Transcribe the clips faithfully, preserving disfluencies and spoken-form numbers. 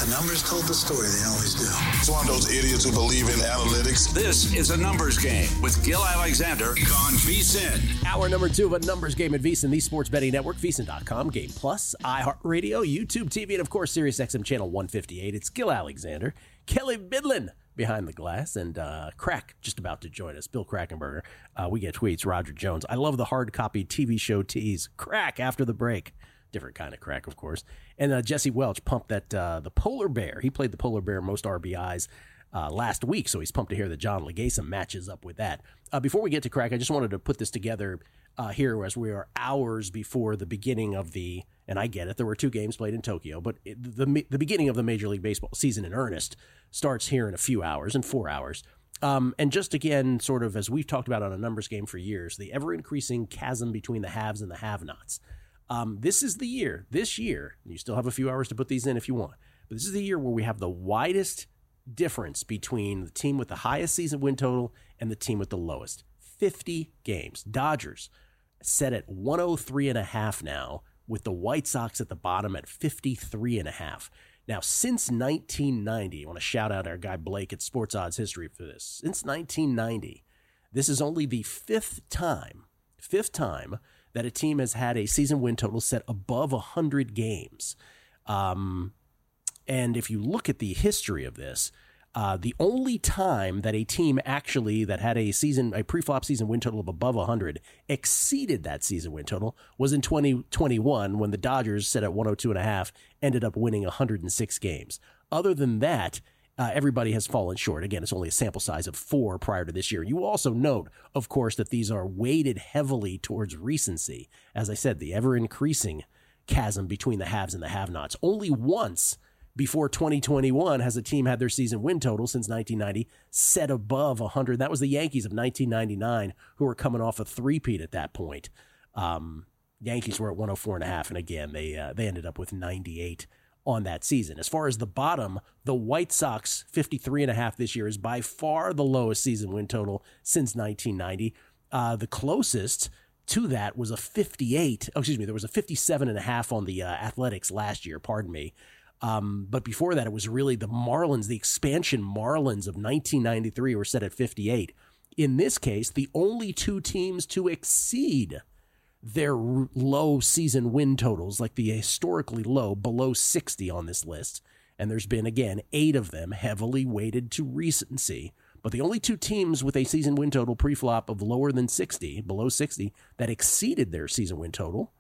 The numbers told the story. They always do. It's one of those idiots who believe in analytics. This is A Numbers Game with Gil Alexander on VSiN. Hour number two of A Numbers Game at VSiN, the Sports Betting Network, V S I N dot com, Game Plus, iHeartRadio, YouTube T V, and of course, SiriusXM Channel one fifty-eight. It's Gil Alexander, Kelly Bidlin behind the glass, and uh, Crack just about to join us. Bill Krackomberger. Uh, we get tweets. Roger Jones. I love the hard copy T V show tease. Crack after the break. Different kind of crack, of course. And uh, Jesse Welch pumped that uh, the Polar Bear. He played the Polar Bear most R B Is uh, last week, so he's pumped to hear that John Legasa matches up with that. Uh, before we get to Crack, I just wanted to put this together uh, here as we are hours before the beginning of the, and I get it, there were two games played in Tokyo, but it, the, the beginning of the Major League Baseball season in earnest starts here in a few hours, in four hours. Um, and just again, sort of as we've talked about on A Numbers Game for years, the ever-increasing chasm between the haves and the have-nots. Um, this is the year, this year, and you still have a few hours to put these in if you want, but this is the year where we have the widest difference between the team with the highest season win total and the team with the lowest. fifty games. Dodgers set at one oh three and a half now, with the White Sox at the bottom at fifty-three and a half. Now, since nineteen ninety, I want to shout out our guy Blake at Sports Odds History for this. Since nineteen ninety, this is only the fifth time, fifth time that a team has had a season win total set above one hundred games. Um, and if you look at the history of this, uh, the only time that a team actually that had a season, a pre-flop season win total of above one hundred exceeded that season win total was in twenty twenty-one, when the Dodgers, set at one oh two and a half, ended up winning one hundred six games. Other than that, Uh, everybody has fallen short. Again, it's only a sample size of four prior to this year. You also note, of course, that these are weighted heavily towards recency. As I said, the ever-increasing chasm between the haves and the have-nots. Only once before twenty twenty-one has a team had their season win total since nineteen ninety set above one hundred. That was the Yankees of nineteen ninety-nine, who were coming off a three-peat at that point. Um, Yankees were at one oh four and a half, and again, they uh, they ended up with ninety-eight on that season. As far as the bottom, the White Sox fifty-three and a half this year is by far the lowest season win total since nineteen ninety. Uh, the closest to that was a fifty-eight. Oh, excuse me. There was a fifty-seven and a half on the uh, Athletics last year. Pardon me. Um, but before that, it was really the Marlins, the expansion Marlins of nineteen ninety-three were set at fifty-eight. In this case, the only two teams to exceed their low season win totals, like the historically low, below sixty on this list. And there's been, again, eight of them heavily weighted to recency. But the only two teams with a season win total pre-flop of lower than sixty, below sixty, that exceeded their season win total,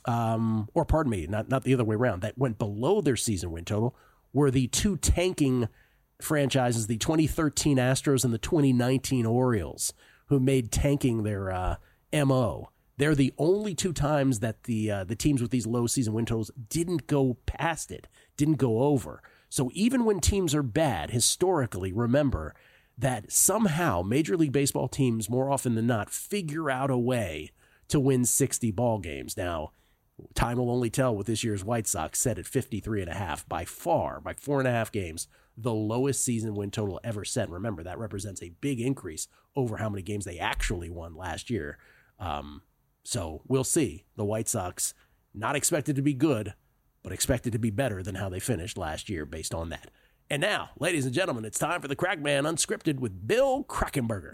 um, or pardon me, not, not the other way around, that went below their season win total, were the two tanking franchises, the twenty thirteen Astros and the twenty nineteen Orioles, who made tanking their uh, M O. They're the only two times that the uh, the teams with these low season win totals didn't go past it, didn't go over. So even when teams are bad, historically, remember that somehow Major League Baseball teams, more often than not, figure out a way to win sixty ball games. Now, time will only tell with this year's White Sox, set at fifty-three and a half, by far, by four and a half games, the lowest season win total ever set. Remember, that represents a big increase over how many games they actually won last year. Um, So we'll see. The White Sox, not expected to be good, but expected to be better than how they finished last year based on that. And now, ladies and gentlemen, it's time for the Crack Man Unscripted with Bill Krackomberger.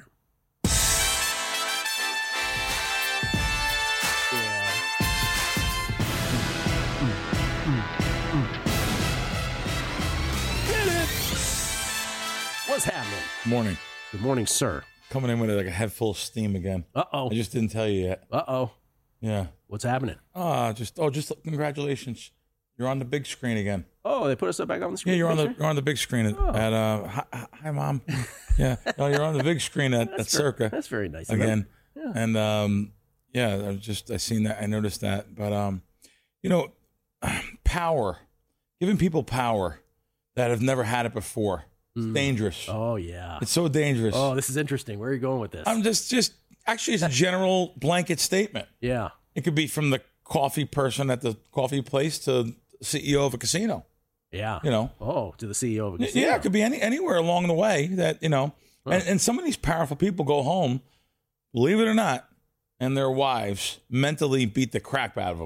Yeah. Mm, mm, mm. Get it! What's happening? Morning. Good morning, sir. Coming in with like a head full of steam again. Uh-oh. I just didn't tell you yet. Uh-oh. Yeah. What's happening? Ah, just oh, just congratulations. You're on the big screen again. Oh, they put us up back on the screen? Yeah, you're on the picture? you're on the big screen at, Oh. at uh hi, hi Mom. Yeah. No, you're on the big screen at, at That's Circa. very, that's very nice of them. Again. Yeah. And um yeah, I just I seen that, I noticed that. But um, you know, power. Giving people power that have never had it before. It's Mm. dangerous. Oh, yeah. It's so dangerous. Oh, this is interesting. Where are you going with this? I'm just just actually it's a general blanket statement. yeah. It could be from the coffee person at the coffee place to the C E O of a casino. Yeah. You know. Oh, to the C E O of a casino. Yeah, it could be any anywhere along the way that, you know. And, and some of these powerful people go home, believe it or not, and their wives mentally beat the crap out of them.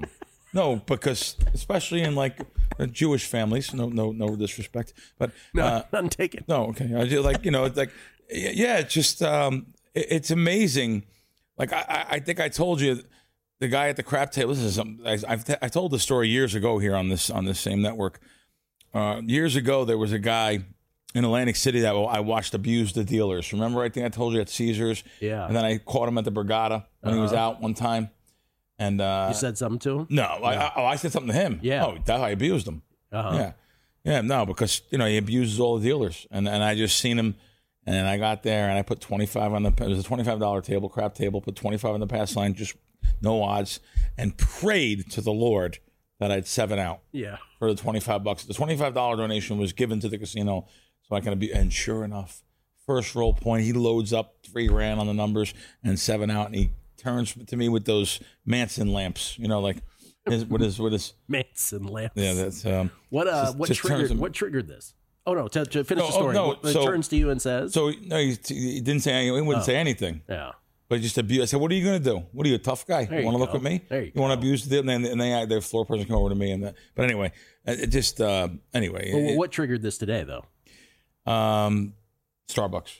No, because especially in like uh, Jewish families, no, no, no disrespect, but No, uh, none taken. no, okay, I just like you know, it's like yeah, it's just um, it, it's amazing. Like I, I I think I told you, the guy at the crap table. This is something I, I've t- I told the story years ago here on this on this same network. Uh, years ago, there was a guy in Atlantic City that I watched abuse the dealers. Remember, I think I told you at Caesars. Yeah. And then I caught him at the Borgata when uh-huh. he was out one time. And uh, you said something to him? No, I, I, oh, I said something to him. Yeah. Oh, that I abused him. Uh-huh. Yeah, yeah, no, because you know he abuses all the dealers, and and I just seen him, and I got there and I put twenty five on the. It was a twenty five dollar table, crap table. Put twenty five on the pass line, just no odds, and prayed to the Lord that I'd seven out. Yeah. For the twenty five bucks, the twenty five dollar donation was given to the casino, so I can be. And sure enough, first roll point, he loads up three grand on the numbers and seven out, and he turns to me with those Manson lamps, you know, like his, what is what is Manson lamps? Yeah, that's um. What uh? Just, what just triggered? What triggered this? Oh no! To, to finish no, the story, oh, no, what, so, it turns to you and says. So no, he, he didn't say. He wouldn't oh. say anything. Yeah. But he just abused. I said, "What are you going to do? What are you, a tough guy? There You want to you look at me? There you you want to go. abuse the?" And then and they, their floor person come over to me and that. But anyway, it just uh, anyway. Well, it, what triggered this today, though? Um, Starbucks.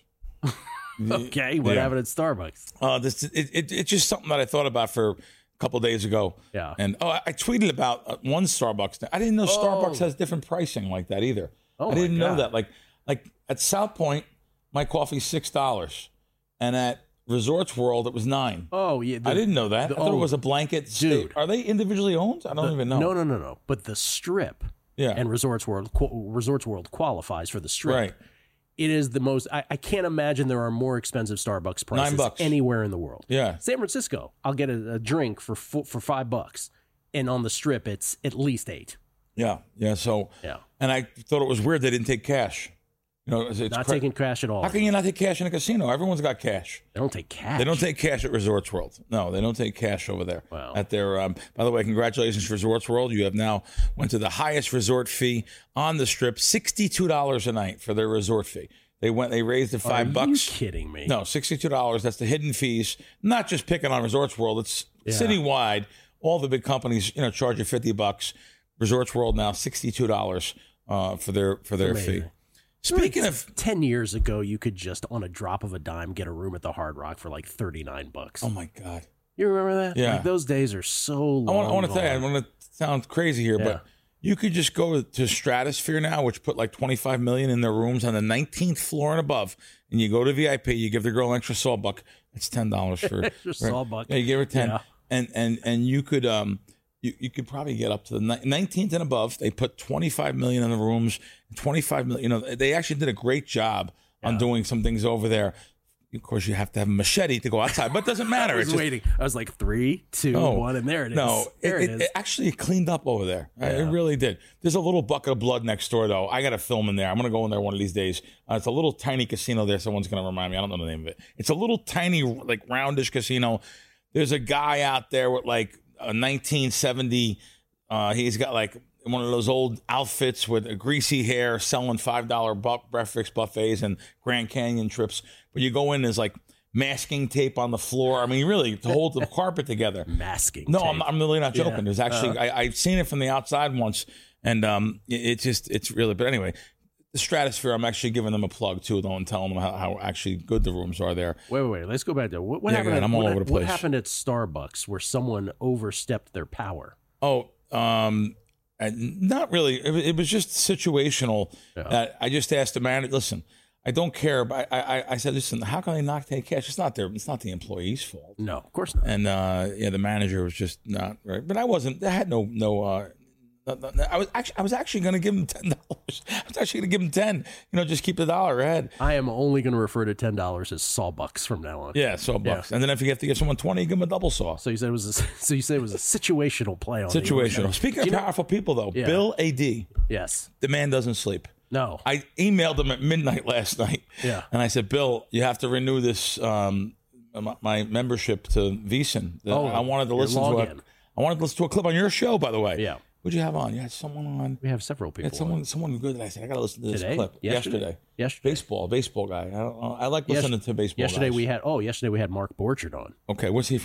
Okay, what Yeah. happened at Starbucks? Uh, this it, it it's just something that I thought about for a couple of days ago. Yeah. And oh, I, I tweeted about uh, one Starbucks. I didn't know Oh. Starbucks has different pricing like that either. Oh, I didn't my know God. that. Like like at South Point, my coffee's six dollars, and at Resorts World it was nine. Oh yeah, the- I didn't know that. the- I thought oh, it was a blanket. dude. State. Are they individually owned? I don't the- even know. No, no, no, no. But the Strip, Yeah. and Resorts World, qu- Resorts World qualifies for the Strip. Right. It is the most. I, I can't imagine there are more expensive Starbucks prices Nine bucks. anywhere in the world. Yeah. San Francisco, I'll get a, a drink for fo- for five bucks, and on the Strip, it's at least eight. Yeah. Yeah. So. Yeah. And I thought it was weird they didn't take cash. You know, it's, it's Not cra- taking cash at all. How can you not take cash in a casino? Everyone's got cash. They don't take cash. They don't take cash at Resorts World. No, they don't take cash over there. Wow. At their, um, by the way, congratulations to Resorts World. You have now went to the highest resort fee on the Strip, sixty-two dollars a night for their resort fee. They went, they raised it five Are bucks. you kidding me? No, sixty-two dollars. That's the hidden fees. Not just picking on Resorts World. It's Yeah. citywide. All the big companies, you know, charge you fifty bucks. Resorts World now sixty-two dollars uh, for their for their Amazing. fee. Speaking of, ten years ago, you could just on a drop of a dime get a room at the Hard Rock for like thirty-nine bucks. oh my God. You remember that? Yeah. Like, those days are so long. I want, I want to tell you, I gone. want to sound crazy here, Yeah. but you could just go to Stratosphere now, which put like twenty-five million in their rooms on the nineteenth floor and above, and you go to V I P, you give the girl an extra salt buck. It's ten dollars for Extra salt buck. Yeah, you give her ten, Yeah. and and and you could um you, you could probably get up to the ni- nineteenth and above. They put twenty-five million in the rooms, twenty-five million. You know, they actually did a great job on doing some things over there. Of course, you have to have a machete to go outside, but it doesn't matter. I was It's just- waiting. I was like three, two, no, one, and there it is. No, there it, it, it, is. it actually cleaned up over there. Uh, It Yeah. really did. There's a little bucket of blood next door, though. I got to film in there. I'm going to go in there one of these days. Uh, it's a little tiny casino there. Someone's going to remind me. I don't know the name of it. It's a little tiny, like roundish casino. There's a guy out there with like a nineteen seventy. Uh, he's got like one of those old outfits with a greasy hair, selling five dollar bu- breakfast buffets and Grand Canyon trips. But you go in, there's like masking tape on the floor. I mean, really, to hold the carpet together. Masking. No, tape. I'm, I'm really not joking. Yeah. There's actually, Uh. I, I've seen it from the outside once, and um, it, it's just, it's really, but anyway, the Stratosphere, I'm actually giving them a plug too, though, and telling them how, how actually good the rooms are there. Wait, wait, wait. Let's go back there. What, what Yeah, happened? go ahead. At, I'm all what, over the what place. happened at Starbucks where someone overstepped their power? Oh, um, and not really. It, it was just situational. Yeah. That I just asked the manager, listen, I don't care, but I, I, I said, listen, how can they not take cash? It's not their, it's not the employee's fault. No, of course not. And uh, yeah, the manager was just not right. But I wasn't. I had no no. Uh, no- no- I was actually I was actually going to give him ten dollars. I was actually going to give him ten. You know, just keep the dollar ahead. I am only going to refer to ten dollars as sawbucks from now on. Yeah, so bucks. And then if you have to give someone twenty, give him a double saw. So you said it was a, so you said it was a situational play on the Situational. overhead. Speaking Do of you know- powerful people, though, Yeah. Bill A D, Yes. the man doesn't sleep. No. I emailed him at midnight last night. Yeah. And I said, Bill, you have to renew this um, my, my membership to VSiN. Oh, I wanted to your listen to a, login. I wanted to listen to a clip on your show, by the way. Yeah. What'd you have on? You had someone on. We have several You people. had someone, someone good that I said I got to listen to this Today? clip Yesterday? yesterday. Yesterday. Baseball, baseball guy. I don't know. I like Yes- listening to baseball. Yesterday guys. we had oh yesterday we had Mark Borchard on. Okay, where's he from?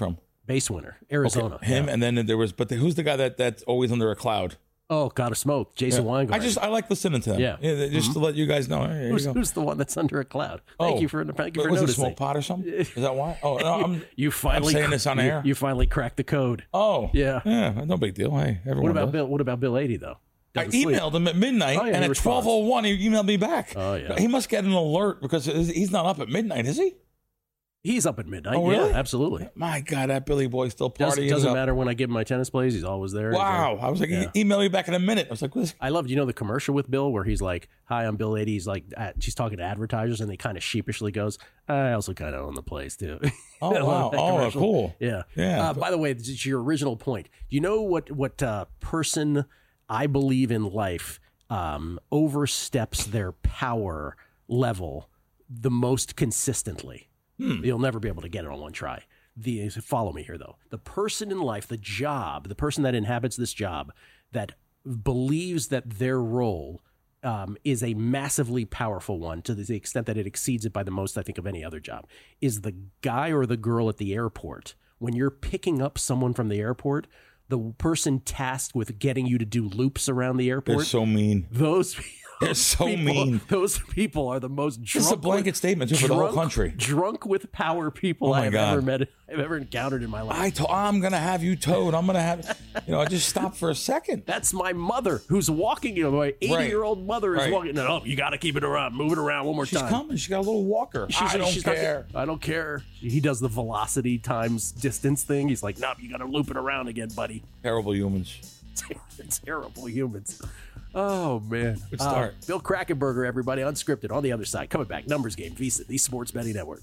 Base winner, Arizona. Okay, him, yeah. and then there was, but the, who's the guy that that's always under a cloud? Oh, gotta smoke, Jason Yeah. Weingarten. I just I like listening to him. Yeah. yeah just mm-hmm. to let you guys know. Hey, who's, you who's the one that's under a cloud? Thank oh, you for thank you for was noticing. it a small pot or something? Is that why? Oh, no, I'm you finally I'm saying this on you, air. You finally cracked the code. Oh, yeah, yeah, no big deal. Hey, everyone. What about does. Bill? What about Bill eighty though? I Doesn't emailed sleep. him at midnight, oh, yeah, and at twelve oh one he emailed me back. Oh yeah, he must get an alert because he's not up at midnight, is he? He's up at midnight. Oh, really? Yeah, absolutely. My God, that Billy boy still partying. Doesn't, doesn't up. matter when I give him my tennis plays. He's always there. Wow. There. I was like, yeah. email me back in a minute. I was like, what? I loved, you know, the commercial with Bill where he's like, hi, I'm Bill eighty. He's like, at, she's talking to advertisers and he kind of sheepishly goes, I also kind of own the place too. Oh, wow. Oh, cool. Yeah. Yeah. Uh, by the way, to your original point, do you know what, what uh, person I believe in life um, oversteps their power level the most consistently? Hmm. You'll never be able to get it on one try. The follow me here, though. The person in life, the job, the person that inhabits this job that believes that their role um, is a massively powerful one to the extent that it exceeds it by the most, I think, of any other job, is the guy or the girl at the airport. When you're picking up someone from the airport, the person tasked with getting you to do loops around the airport. They're so mean. Those They're so people, mean. Those people are the most drunk. This is a blanket with, statement too, for drunk, the whole country. Drunk with power people Oh my I've God. ever met, I've ever encountered in my life. I to- I'm going to have you towed. I'm going to have, you know, I just stopped for a second. That's my mother who's walking. You know, my eighty-year-old mother is Right. walking. No, you got to keep it around. Move it around one more She's time. coming. She got a little walker. She's, I don't she's care. Not, I don't care. He does the velocity times distance thing. He's like, nope, you got to loop it around again, buddy. Terrible humans. Terrible humans. Oh, man. Good start. Uh, Bill Krackenberger, everybody, unscripted on the other side. Coming back. Numbers game. VSiN, the Sports Betting Network.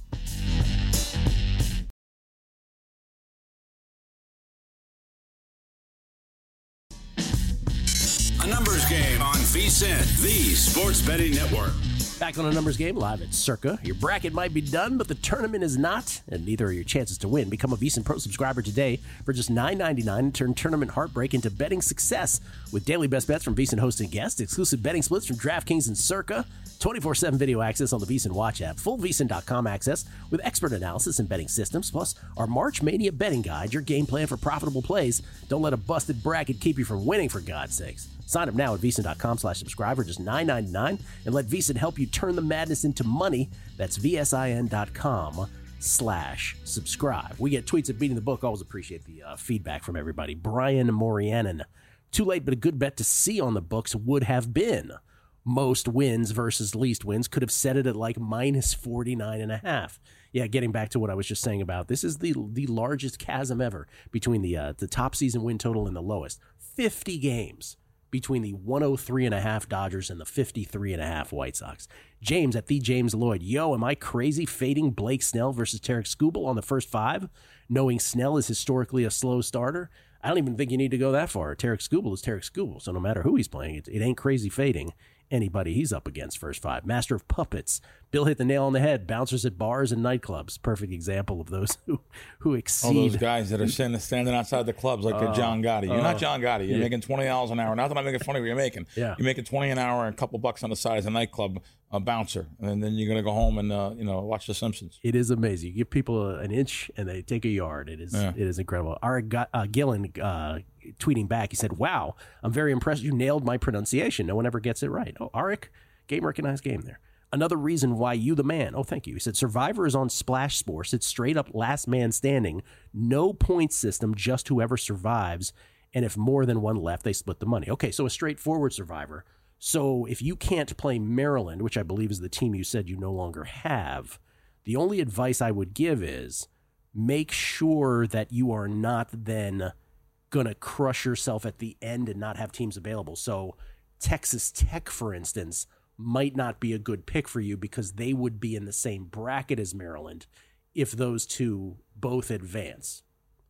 A numbers game on VSiN, the Sports Betting Network. Back on a numbers game live at Circa. Your bracket might be done, but the tournament is not, and neither are your chances to win. Become a VSiN Pro subscriber today for just nine ninety-nine and turn tournament heartbreak into betting success with daily best bets from VSiN hosting guests, exclusive betting splits from DraftKings and Circa, twenty-four seven video access on the VSiN Watch app, full V S I N dot com access with expert analysis and betting systems, plus our March Mania betting guide, your game plan for profitable plays. Don't let a busted bracket keep you from winning, for God's sakes. Sign up now at V S I N dot com slash subscribe for just nine ninety-nine and let VSiN help you turn the madness into money. That's V S I N dot com slash subscribe. We get tweets at Beating the Book. Always appreciate the uh, feedback from everybody. Brian Morianen. Too late, but a good bet to see on the books would have been most wins versus least wins. Could have set it at like minus forty-nine and a half. Yeah, getting back to what I was just saying about this is the the largest chasm ever between the uh, the top season win total and the lowest. fifty games between the one oh three and a half Dodgers and the fifty-three and a half White Sox. James at the James Lloyd. Yo, am I crazy fading Blake Snell versus Tarek Skubal on the first five, knowing Snell is historically a slow starter? I don't even think you need to go that far. Tarek Skubal is Tarek Skubal, so no matter who he's playing, it, it ain't crazy fading anybody he's up against first five. Master of Puppets. Bill hit the nail on the head. Bouncers at bars and nightclubs. Perfect example of those who, who exceed. All those guys that are standing, standing outside the clubs like uh, they're John Gotti. You're uh, not John Gotti. You're yeah. making twenty dollars an hour. Not that I'm making fun of what you're making. Yeah. You're making twenty an hour and a couple bucks on the side as a nightclub uh, bouncer. And then you're going to go home and uh, you know watch The Simpsons. It is amazing. You give people a, an inch and they take a yard. It is yeah. it is incredible. Our uh, Gillen uh, tweeting back, he said, wow, I'm very impressed. You nailed my pronunciation. No one ever gets it right. Oh, Arik, game recognized game there. Another reason why you the man. Oh, thank you. He said, Survivor is on Splash Sports. It's straight up last man standing. No point system, just whoever survives. And if more than one left, they split the money. Okay, so a straightforward Survivor. So if you can't play Maryland, which I believe is the team you said you no longer have, the only advice I would give is make sure that you are not then going to crush yourself at the end and not have teams available. So Texas Tech, for instance, might not be a good pick for you because they would be in the same bracket as Maryland if those two both advance,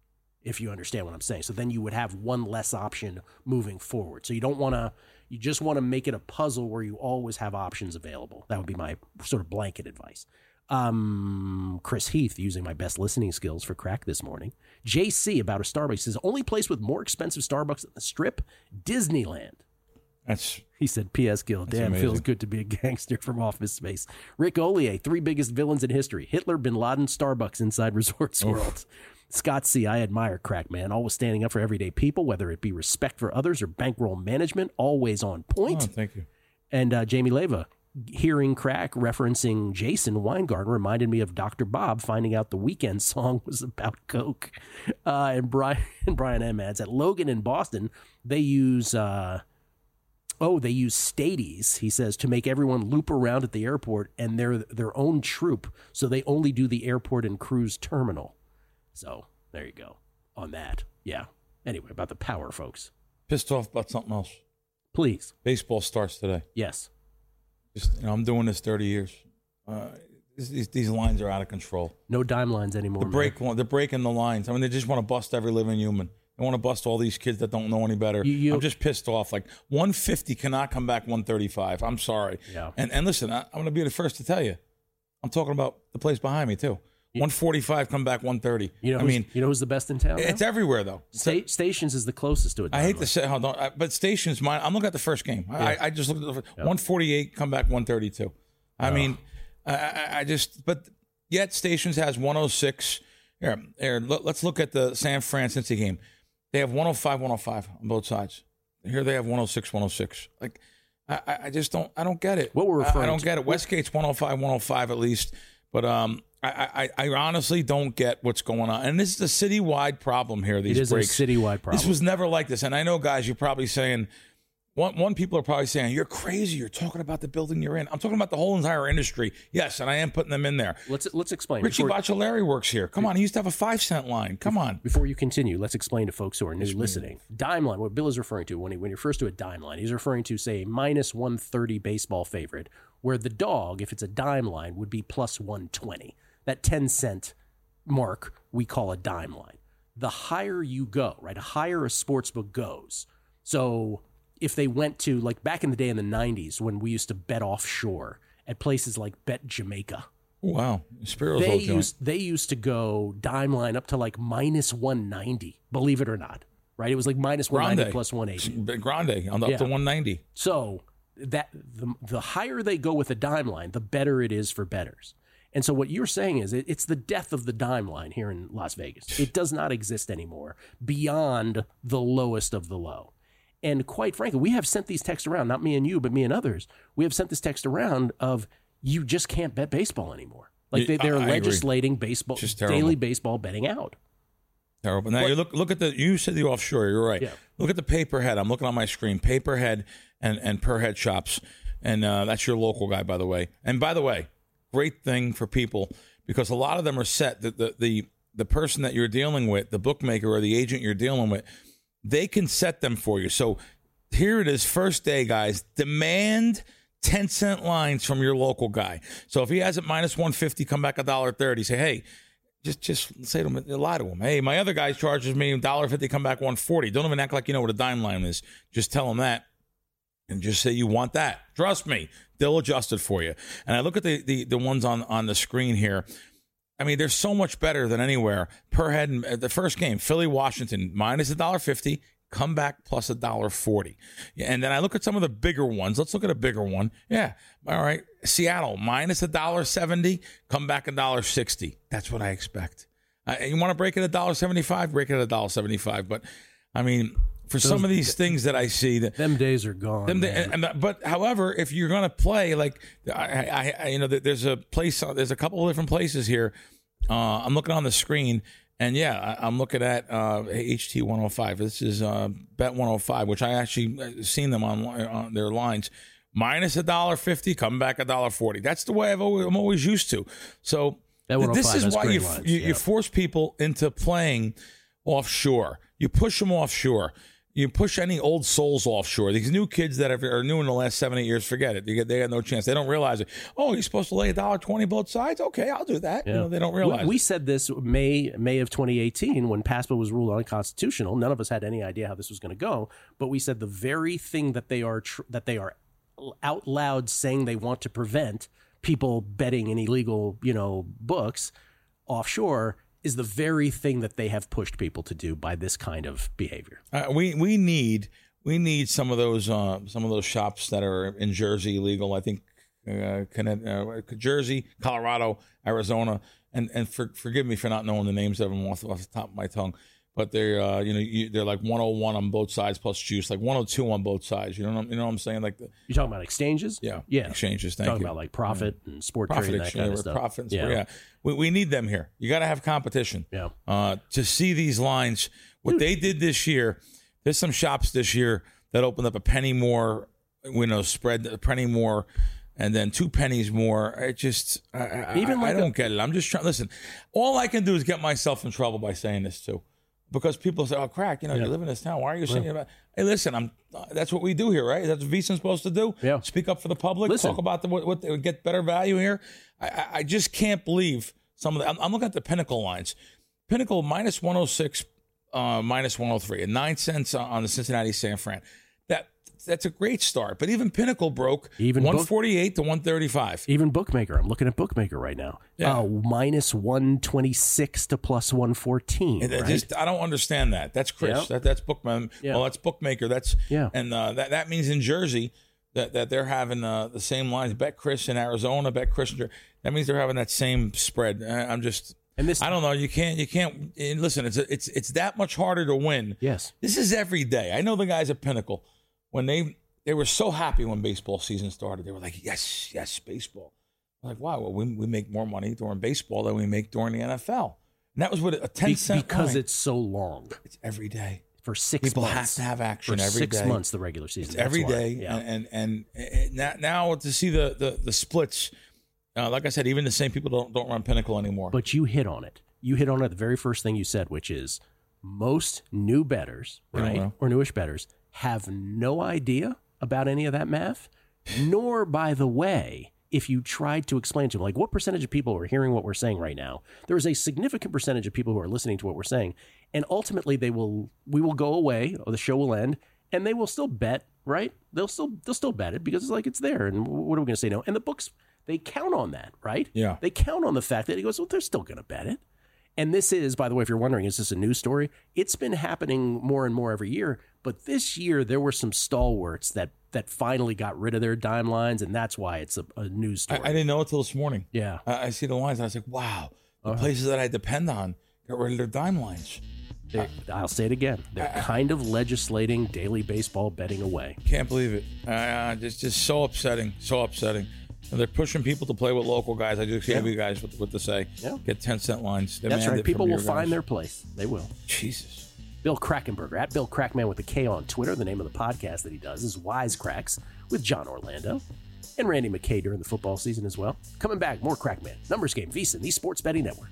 if you understand what I'm saying. So then you would have one less option moving forward. So you don't want to, you just want to make it a puzzle where you always have options available. That would be my sort of blanket advice. Um, Chris Heath, using my best listening skills for crack this morning. J C about a Starbucks says, only place with more expensive Starbucks than the Strip, Disneyland. That's He said, P S. Gill, damn, amazing. feels good to be a gangster from Office Space. Rick Ollier, three biggest villains in history. Hitler, Bin Laden, Starbucks inside Resorts World. Scott C., I admire Crack Man, always standing up for everyday people, whether it be respect for others or bankroll management, always on point. Oh, thank you. And uh, Jamie Leva, hearing Crack referencing Jason Weingarten reminded me of Doctor Bob finding out the Weeknd song was about coke. Uh, and Brian and Brian M. adds, at Logan in Boston, they use... Uh, Oh, they use Stadies, he says, to make everyone loop around at the airport, and they're their own troop, so they only do the airport and cruise terminal. So there you go on that. Yeah. Anyway, about the power, folks. Pissed off about something else. Please. Baseball starts today. Yes. Just, you know, I'm doing this thirty years. Uh, these, these lines are out of control. No dime lines anymore. The break, they're breaking the lines. I mean, they just want to bust every living human. They want to bust all these kids that don't know any better. You, you, I'm just pissed off. Like, one fifty cannot come back one thirty-five. I'm sorry. Yeah. And and listen, I, I'm going to be the first to tell you. I'm talking about the place behind me, too. You, one forty-five come back one thirty. You know I mean, you know who's the best in town? It's now? Everywhere, though. Sta- Stations is the closest to it. I hate to say, hold on, but Stations, mine. I'm looking at the first game. Yeah. I, I just looked at the yep. one forty-eight, come back one thirty-two. I oh. mean, I, I just, but yet Stations has one oh six. Here, here, let's look at the San Fran Cincy game. They have one oh five, one oh five on both sides. Here they have one oh six, one oh six. Like, I, I just don't, I don't get it. What we're referring I, I don't to, get it. Westgate's one oh five, one oh five at least, but um, I, I, I honestly don't get what's going on. And this is a citywide problem here. These it is breaks. a citywide problem. This was never like this. And I know, guys, you're probably saying. One, one people are probably saying, you're crazy. You're talking about the building you're in. I'm talking about the whole entire industry. Yes, and I am putting them in there. Let's let's explain. Richie Bocciolari works here. Come on. He used to have a five cent line. Come on. Before you continue, let's explain to folks who are new yes, listening. Dime line, what Bill is referring to when he, when he refers to a dime line, he's referring to, say, a minus one thirty baseball favorite, where the dog, if it's a dime line, would be plus one twenty. That ten cent mark we call a dime line. The higher you go, right, the higher a sportsbook goes. So if they went to, like back in the day in the nineties when we used to bet offshore at places like Bet Jamaica. Wow. Spiro's they old used They used to go dime line up to like minus one ninety, believe it or not. Right? It was like minus one ninety plus one eighty. Grande, on up yeah. to one ninety. So that the, the higher they go with a dime line, the better it is for bettors. And so what you're saying is it, it's the death of the dime line here in Las Vegas. It does not exist anymore beyond the lowest of the low. And quite frankly, we have sent these texts around, not me and you, but me and others. We have sent this text around of you just can't bet baseball anymore. Like they, they're I, I legislating agree. baseball, daily baseball betting out. Terrible. Now but, you look look at the. You said the offshore. You're right. Yeah. Look at the Paperhead. I'm looking on my screen. Paperhead and and Per Head Shops, and uh, that's your local guy, by the way. And by the way, great thing for people because a lot of them are set that the the the person that you're dealing with, the bookmaker or the agent you're dealing with, they can set them for you. So here it is, first day, guys. Demand ten cent lines from your local guy. So if he has it minus one fifty, come back a dollar thirty. Say, hey, just just say to him, lie to him. Hey, my other guy charges me a dollar fifty, come back one forty. Don't even act like you know what a dime line is. Just tell him that, and just say you want that. Trust me, they'll adjust it for you. And I look at the the, the ones on on the screen here. I mean, they're so much better than anywhere. Per head, the first game, Philly, Washington, minus a dollar fifty, come back plus a dollar forty. And then I look at some of the bigger ones. Let's look at a bigger one. Yeah, all right. Seattle, minus a dollar seventy, come back a dollar sixty. That's what I expect. Uh, you want to break it a dollar seventy-five, break it at a dollar seventy-five. But I mean, for Those, some of these things that I see, that them days are gone. Them day, and, and, but however, if you're going to play, like I, I, you know, there's a place, there's a couple of different places here. Uh, I'm looking on the screen, and yeah, I, I'm looking at uh, H T one oh five. This is uh, Bet one oh five, which I actually seen them on, on their lines. Minus a dollar fifty, come back a dollar forty. That's the way I've always, I'm always used to. So this is why you, lines, you, yeah. you force people into playing offshore. You push them offshore. You push any old souls offshore. These new kids that are new in the last seven, eight years, forget it. They get, they got no chance. They don't realize it. Oh, you're supposed to lay a dollar twenty both sides? Okay, I'll do that. Yeah. You know, they don't realize we, we said this May May of twenty eighteen when PASPA was ruled unconstitutional. None of us had any idea how this was going to go, but we said the very thing that they are tr- that they are out loud saying they want to prevent people betting in illegal, you know, books offshore is the very thing that they have pushed people to do by this kind of behavior. Uh, we we need we need some of those uh, some of those shops that are in Jersey legal. I think uh, uh, Jersey, Colorado, Arizona, and and for, forgive me for not knowing the names of them off, off the top of my tongue, but they're uh, you know you, they're like one oh one on both sides plus juice, like one oh two on both sides. You know what, you know what I'm saying? Like the, you're talking about exchanges? Yeah, yeah, exchanges. Thank talking you. about like profit yeah. and sport profit trading, that exchange, kind of stuff. Profit and yeah, sport, yeah. We, we need them here. You got to have competition. Yeah. Uh, to see these lines, what Dude. they did this year. There's some shops this year that opened up a penny more, you know, spread a penny more. And then two pennies more. It just, I, Even I, like I don't a, get it. I'm just trying. Listen, all I can do is get myself in trouble by saying this too, because people say, "Oh, crack! You know, yeah. you live in this town. Why are you saying yeah. about?" Hey, listen, I'm. Uh, that's what we do here, right? That's what VSiN's supposed to do. Yeah. Speak up for the public. Listen. Talk about the, what, what they would get better value here. I, I, I just can't believe some of the. I'm, I'm looking at the Pinnacle lines. Pinnacle minus one oh six, uh, minus one oh three, and nine cents on the Cincinnati San Fran. That. That's a great start, but even Pinnacle broke even one forty-eight book, to one thirty-five. Even Bookmaker, I'm looking at Bookmaker right now. Yeah. Uh, minus one twenty-six to plus one fourteen. Right? Just, I don't understand that. That's Chris. Yep. That, that's Bookman. Yeah. Well, that's Bookmaker. That's yeah. And uh, that that means in Jersey that, that they're having uh, the same lines. Bet Chris in Arizona. Bet Chris in Jersey. That means they're having that same spread. I'm just. And this, I don't know. You can't. You can't. Listen, it's it's it's that much harder to win. Yes. This is every day. I know the guys at Pinnacle. When they they were so happy when baseball season started, they were like, yes, yes, baseball. I'm like, wow, well, we we make more money during baseball than we make during the N F L. And that was what a ten cent because line. It's so long. It's every day for six People months. People have to have action for every six day. months. The regular season. It's every why. day, yeah. and and, and now, now to see the the, the splits. Uh, like I said, even the same people don't don't run Pinnacle anymore. But you hit on it. You hit on it the very first thing you said, which is most new bettors, right, or newish bettors have no idea about any of that math, nor, by the way, if you tried to explain to them, like what percentage of people are hearing what we're saying right now, there is a significant percentage of people who are listening to what we're saying, and ultimately they will, we will go away, or the show will end, and they will still bet, right? They'll still, they'll still bet it because it's like it's there, and what are we going to say no? And the books, they count on that, right? Yeah. They count on the fact that he goes, well, they're still going to bet it. And this is, by the way, if you're wondering, is this a news story? It's been happening more and more every year. But this year, there were some stalwarts that that finally got rid of their dime lines, and that's why it's a, a news story. I, I didn't know it till this morning. Yeah. I, I see the lines, and I was like, wow, the uh-huh. places that I depend on got rid of their dime lines. Uh, I'll say it again. They're I, kind of legislating daily baseball betting away. Can't believe it. Uh, it's just so upsetting, so upsetting. And they're pushing people to play with local guys. I just gave yeah. you guys what, what to say. Yeah. Get ten cent lines. That's right. People will find guys. their place. They will. Jesus. Bill Krackomberger, at Bill Crackman with a K on Twitter. The name of the podcast that he does is Wisecracks with John Orlando and Randy McKay during the football season as well. Coming back, more Crackman. Numbers Game, VSiN, the Sports Betting Network.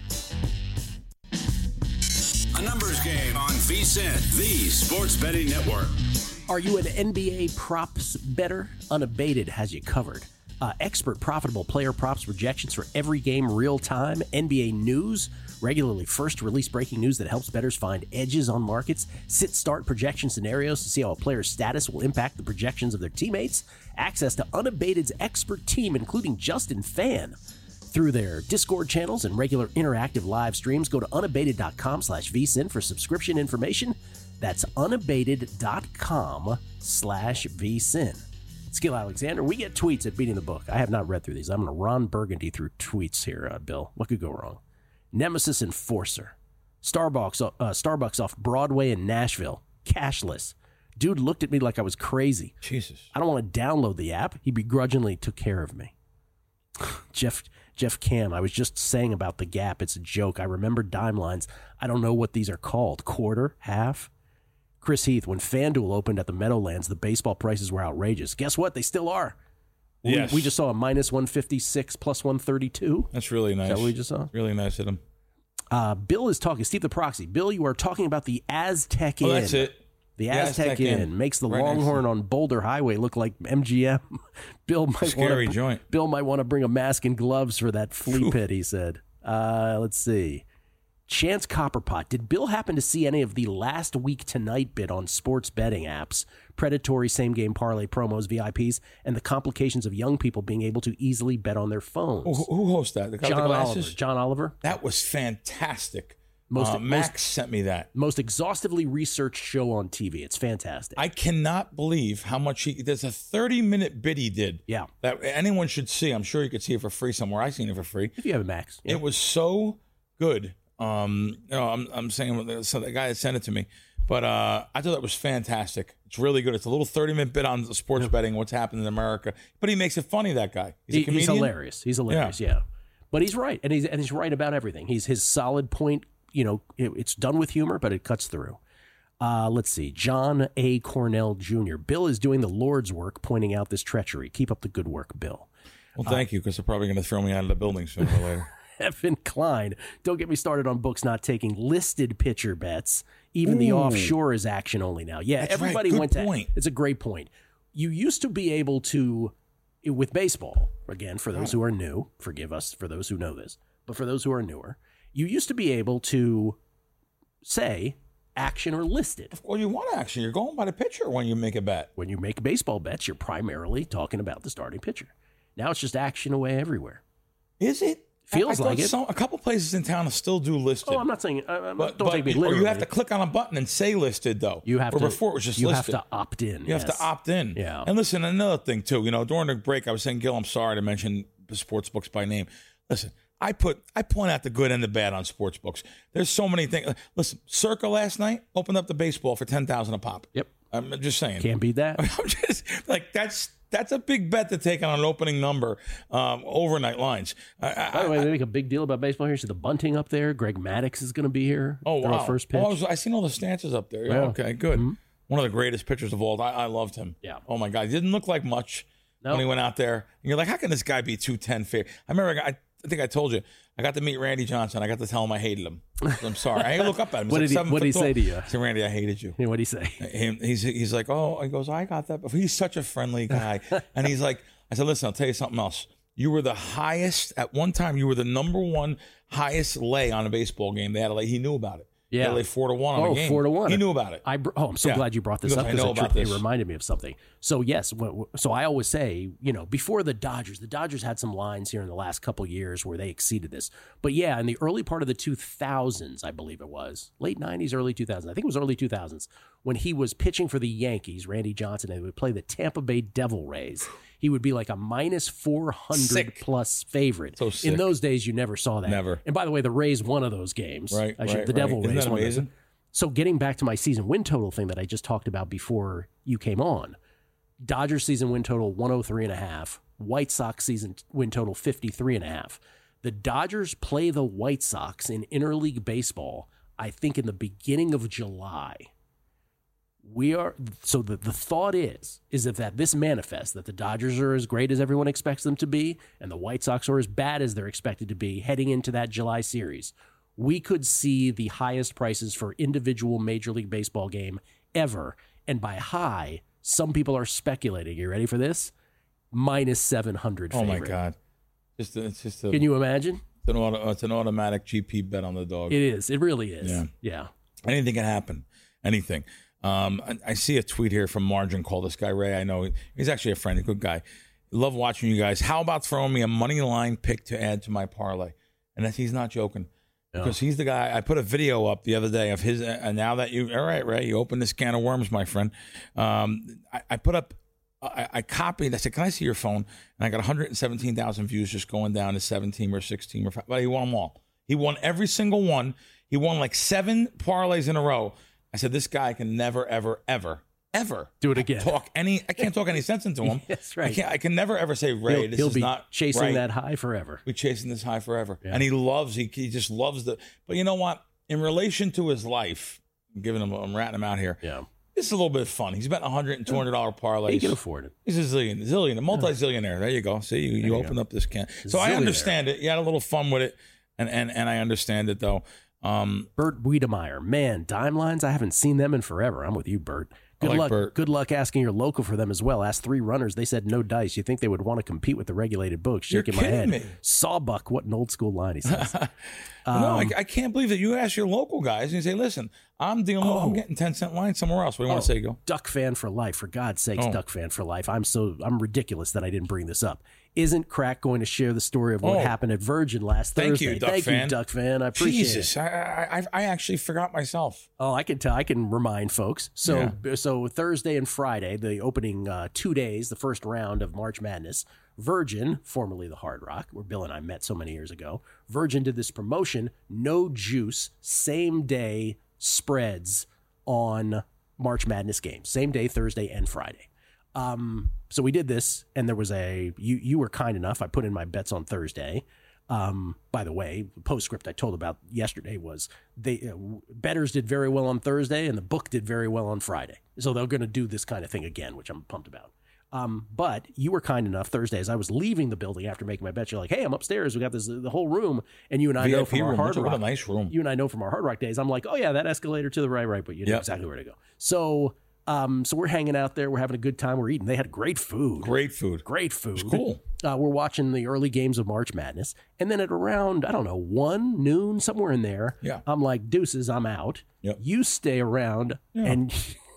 A numbers game on VSiN, the Sports Betting Network. Are you an N B A props bettor? Unabated has you covered. Uh, expert profitable player props projections for every game real time. N B A news, regularly first release breaking news that helps bettors find edges on markets. Sit start projection scenarios to see how a player's status will impact the projections of their teammates. Access to Unabated's expert team, including Justin Fan, through their Discord channels and regular interactive live streams. Go to unabated.com slash vsin for subscription information. That's unabated.com slash vsin. Skill Alexander, we get tweets at Beating the Book. I have not read through these. I'm going to Ron Burgundy through tweets here, uh, Bill. What could go wrong? Nemesis Enforcer. Starbucks, uh, Starbucks off Broadway in Nashville. Cashless. Dude looked at me like I was crazy. Jesus. I don't want to download the app. He begrudgingly took care of me. Jeff Jeff Cam, I was just saying about the gap. It's a joke. I remember dime lines. I don't know what these are called. Quarter? Half? Chris Heath, when FanDuel opened at the Meadowlands, the baseball prices were outrageous. Guess what? They still are. Yes. We, we just saw a minus one fifty-six, plus one thirty-two. That's really nice. Is that what we just saw? Really nice of him. Uh, Bill is talking. Steve the Proxy. Bill, you are talking about the Aztec Inn. Oh, that's it. The, the Aztec, Aztec Inn. Inn makes the right Longhorn on Boulder Highway look like M G M. Bill might Scary wanna, joint. Bill might want to bring a mask and gloves for that flea pit, he said. Uh, let's see. Chance Copperpot, did Bill happen to see any of the last week tonight bit on sports betting apps, predatory same-game parlay promos, V I Ps, and the complications of young people being able to easily bet on their phones? Who, who hosts that? The John the Oliver. John Oliver. That was fantastic. Most, uh, Max most, sent me that. Most exhaustively researched show on T V. It's fantastic. I cannot believe how much he. There's a thirty minute bit he did. Yeah. That anyone should see. I'm sure you could see it for free somewhere. I've seen it for free. If you have a Max. Yeah. It was so good. Um, you know, I'm I'm saying so the guy that sent it to me, but uh, I thought that was fantastic. It's really good. It's a little thirty minute bit on sports betting, what's happening in America. But he makes it funny. That guy. He's a he, comedian. He's hilarious. He's hilarious. Yeah. yeah. But he's right, and he's and he's right about everything. He's his solid point. You know, it, it's done with humor, but it cuts through. Uh, let's see. John A. Cornell Junior Bill is doing the Lord's work, pointing out this treachery. Keep up the good work, Bill. Well, thank uh, you, because they're probably going to throw me out of the building sooner or later. Evan Klein. Don't get me started on books not taking listed pitcher bets. Even Ooh. the offshore is action only now. Yeah, That's everybody right. Good went to. point. It's a great point. You used to be able to, with baseball, again, for those who are new, forgive us for those who know this, but for those who are newer, you used to be able to say action or listed. Well, you want action. You're going by the pitcher when you make a bet. When you make baseball bets, you're primarily talking about the starting pitcher. Now it's just action away everywhere. Is it? Feels I, I like it. Some, a couple places in town still do listed. Oh, I'm not saying. Uh, but, don't but, take me or literally. you have to click on a button and say listed, though. You have or to. before it was just you listed. have to opt in. You yes. have to opt in. Yeah. And listen, another thing too. You know, during the break, I was saying, Gil, I'm sorry to mention the sports books by name. Listen. I put I point out the good and the bad on sports books. There's so many things. Listen, Circa last night opened up the baseball for ten thousand a pop. Yep. I'm just saying. Can't beat that. I'm just like that's that's a big bet to take on an opening number, um, overnight lines. I, I, By the way, they make a big deal about baseball here. See the bunting up there. Greg Maddux is going to be here. Oh wow! First pitch. Oh, I, was, I seen all the stances up there. Yeah, Yeah. Okay, good. Mm-hmm. One of the greatest pitchers of all. I, I loved him. Yeah. Oh my God, he didn't look like much No. when he went out there. And you're like, how can this guy be two ten fair? I remember I, I think I told you. I got to meet Randy Johnson. I got to tell him I hated him. I'm sorry. I look up at him. He's What like did he- seven what did he foot say tall. to you? I said, Randy, I hated you. What do you say? Him, he's he's like, oh, he goes, I got that before. He's such a friendly guy. And he's like, I said, listen, I'll tell you something else. You were the highest, at one time, you were the number one highest lay on a baseball game. They had to lay, he knew about it. They had Yeah. to lay four to one on Oh, the game. four to one. He knew about it. I br- oh, I'm so Yeah. glad you brought this He goes, up I because know it, about tri- it this. reminded me of something. So yes, w- w- so I always say, you know, before the Dodgers, the Dodgers had some lines here in the last couple years where they exceeded this. But yeah, in the early part of the two thousands, I believe it was late nineties, early two thousands. I think it was early two thousands when he was pitching for the Yankees, Randy Johnson, and they would play the Tampa Bay Devil Rays. He would be like a minus four hundred Sick. plus favorite. So sick. In those days, you never saw that. Never. And by the way, the Rays won of those games. Right, I should, right, the right. Devil Isn't Rays that won those. amazing? So getting back to my season win total thing that I just talked about before you came on, Dodgers season win total one oh three and a half, White Sox season win total fifty-three and a half. The Dodgers play the White Sox in interleague baseball, I think in the beginning of July. We are so the, the thought is is if that this manifests that the Dodgers are as great as everyone expects them to be and the White Sox are as bad as they're expected to be heading into that July series, we could see the highest prices for individual Major League Baseball game ever. And by high, some people are speculating. You ready for this? Minus seven hundred Oh favorite. my God! Just a, it's just a, Can you imagine? it's an, auto, it's an automatic G P bet on the dog. It is. It really is. Yeah. Yeah. Anything can happen. Anything. Um, I, I see a tweet here from Margin. Call this guy Ray. I know he's actually a friend, a good guy. Love watching you guys. How about throwing me a money line pick to add to my parlay? And that he's not joking. Because he's the guy, I put a video up the other day of his, and now that you, all right, Ray, you opened this can of worms, my friend. Um, I, I put up, I, I copied, I said, can I see your phone? And I got one hundred seventeen thousand views just going down to seventeen or sixteen or five. But he won them all. He won every single one. He won like seven parlays in a row. I said, this guy can never, ever, ever, ever Do it again. Talk any, I can't talk any sense into him. That's right. I, can't, I can never, ever say, Ray, He'll, this he'll is be not chasing right. that high forever. We're chasing this high forever. Yeah. And he loves, he, he just loves the, but you know what? In relation to his life, I'm giving him, I'm ratting him out here. Yeah. This is a little bit of fun. He's betting one hundred and two hundred dollars parlays. He can afford it. He's a zillion, zillion, a multi-zillionaire. There you go. See, you, you opened up this can. So I Zillionaire. understand it. You had a little fun with it. And, and, and I understand it though. Um, Bert Wiedemeyer. Man, dime lines, I haven't seen them in forever. I'm with you, Bert. Good like luck. Bert. Good luck asking your local for them as well. Asked three runners. They said no dice. You think they would want to compete with the regulated books? You're Shaking my head. kidding me. Sawbuck, what an old school line he says. no, I, I can't believe that you ask your local guys and you say, listen, I'm dealing. Oh. I'm getting ten cent line somewhere else. What do you Oh, want to say, Go? Duck fan for life. For God's sakes, Oh. Duck fan for life. I'm so I'm ridiculous that I didn't bring this up. Isn't Crack going to share the story of what Oh. happened at Virgin last Thank Thursday? you, Duck Thank fan. you, Duck fan. I appreciate Jesus, it. I, I I actually forgot myself. Oh, I can tell. I can remind folks. So, so Thursday and Friday, the opening uh, two days, the first round of March Madness, Virgin, formerly the Hard Rock, where Bill and I met so many years ago, Virgin did this promotion, no juice, same day spreads on March Madness games, same day, Thursday and Friday. Um, so we did this, and there was a you you were kind enough. I put in my bets on Thursday. Um, by the way, the postscript I told about yesterday was they uh, bettors did very well on Thursday, and the book did very well on Friday. So they're going to do this kind of thing again, which I'm pumped about. Um, but you were kind enough Thursday as I was leaving the building after making my bet. You're like, "Hey, I'm upstairs. We got this the whole room," and you and I V I P know from our room. Hard What a- Rock. what a nice room. You and I know from our Hard Rock days. I'm like, "Oh yeah, that escalator to the right, right," but you know Yep. exactly where to go. So. Um, so we're hanging out there. We're having a good time. We're eating. They had great food. Great food. Great food. It's cool. Uh, we're watching the early games of March Madness. And then at around, I don't know, one, noon, somewhere in there, Yeah. I'm like, deuces, I'm out. Yep. You stay around. Yeah. And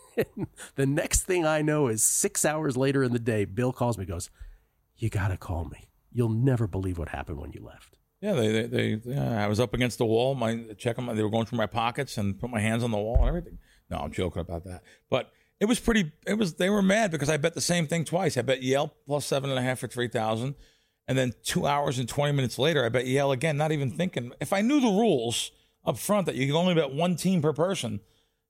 the next thing I know is six hours later in the day, Bill calls me, goes, "You got to call me. You'll never believe what happened when you left." Yeah, they, they, they yeah, I was up against the wall. My checking, my, they were going through my pockets and put my hands on the wall and everything. No, I'm joking about that. But it was pretty. It was. They were mad because I bet the same thing twice. I bet Yale plus seven and a half for three thousand, and then two hours and twenty minutes later, I bet Yale again. Not even thinking. If I knew the rules up front that you can only bet one team per person,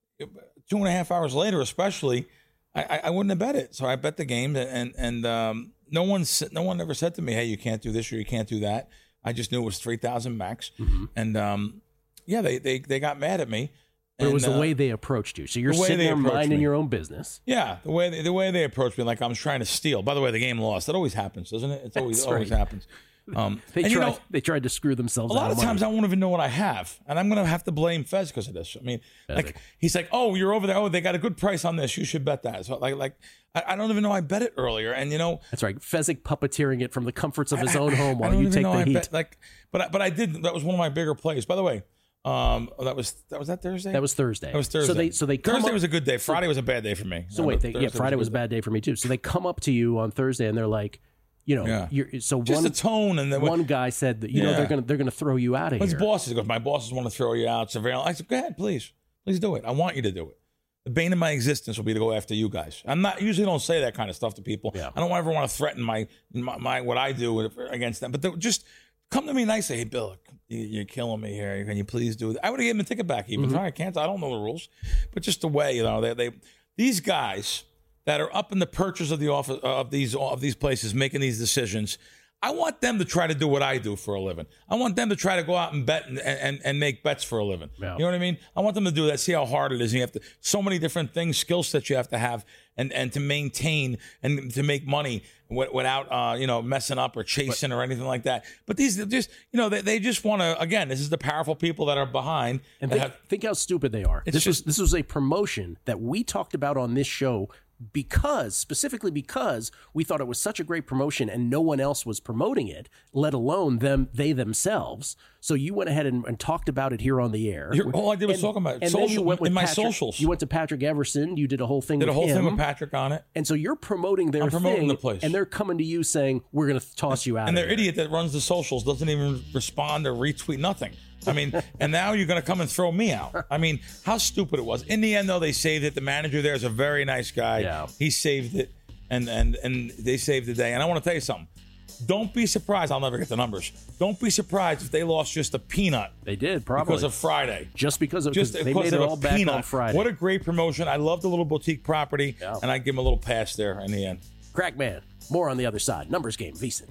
two and a half hours later, especially, I, I, I wouldn't have bet it. So I bet the game, and and um, no one no one ever said to me, "Hey, you can't do this or you can't do that." I just knew it was three thousand max, Mm-hmm. and um, yeah, they, they they got mad at me. But and, it was the uh, way they approached you. So you're the way sitting they there approached minding me. your own business. Yeah, the way they, the way they approached me, like I was trying to steal. By the way, the game lost. That always happens, doesn't it? It's always That's always right. happens. Um, They and tried. you know, they tried to screw themselves a lot out of of times I money. won't even know what I have, and I'm going to have to blame Fez because of this. I mean, like Fezzik. he's like, "Oh, you're over there. Oh, they got a good price on this. You should bet that." So like, like I, I don't even know I bet it earlier, and you know, That's right. Fezzik puppeteering it from the comforts of his own home I while don't you even take know the I heat. bet, like, but I, but I did. That was one of my bigger plays. By the way, um, that was that was that Thursday. That was Thursday. That was Thursday. So they so they come Thursday up, was a good day. Friday was a bad day for me. So Uh, wait, but they, yeah, Thursday Friday was a good bad day for me too. So they come up to you on Thursday and they're like, you know, Yeah. you're so Just one the tone and the one guy said that you know Yeah. they're gonna they're gonna throw you out of His here. bosses goes, my bosses want to throw you out, surveillance. I said, go ahead, please, please do it. I want you to do it. The bane of my existence will be to go after you guys. I'm not usually don't say that kind of stuff to people. Yeah. I don't ever want to threaten my, my, my what I do against them. But they just come to me nicely. Hey, Bill, you, you're killing me here. Can you please do it? I would have given him a ticket back. Even Mm-hmm. I can't. I don't know the rules, but just the way you know they they these guys that are up in the perches of the office of these of these places making these decisions. I want them to try to do what I do for a living. I want them to try to go out and bet and, and, and make bets for a living. Yeah. You know what I mean? I want them to do that, see how hard it is. And you have to, so many different things, skill sets you have to have and, and to maintain and to make money w- without, uh, you know, messing up or chasing or anything like that. But these they're just, you know, they, they just want to, again, this is the powerful people that are behind. And that think, have- think how stupid they are. It's This was just- this was a promotion that we talked about on this show because specifically because we thought it was such a great promotion and no one else was promoting it, let alone them they themselves. So you went ahead and, and talked about it here on the air. You're- all I did was And- talk about it. and then you Social- went with in my Patrick- socials. You went to Patrick Everson. You did a whole thing did a with whole him. thing with Patrick on it. And so you're promoting their I'm promoting thing, the place. and they're coming to you saying, "We're going to toss you out." And of their here." idiot that runs the socials doesn't even respond or retweet nothing. I mean, and now you're going to come and throw me out. I mean, how stupid it was. In the end, though, they saved it. The manager there is a very nice guy. Yeah. He saved it, and and and they saved the day. And I want to tell you something. Don't be surprised. I'll never get the numbers. Don't be surprised if they lost just a peanut They did probably because of Friday. just because of Just they because made it of all a back peanut. on Friday. What a great promotion. I love the little boutique property, Yeah. and I give him a little pass there in the end. Crackman. More on the other side. Numbers game. VSiN.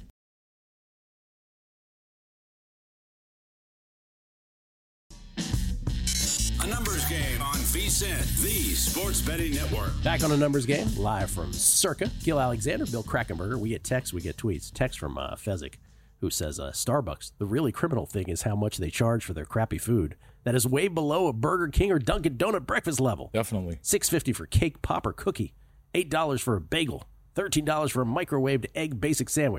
A numbers game on VSiN, the Sports Betting Network. Back on a numbers game, live from Circa. Gil Alexander, Bill Krackenberger. We get texts, we get tweets. Text from uh, Fezzik, who says, uh, Starbucks, the really criminal thing is how much they charge for their crappy food. That is way below a Burger King or Dunkin' Donut breakfast level. Definitely. six fifty for cake, pop, or cookie. eight dollars for a bagel. thirteen dollars for a microwaved egg basic sandwich.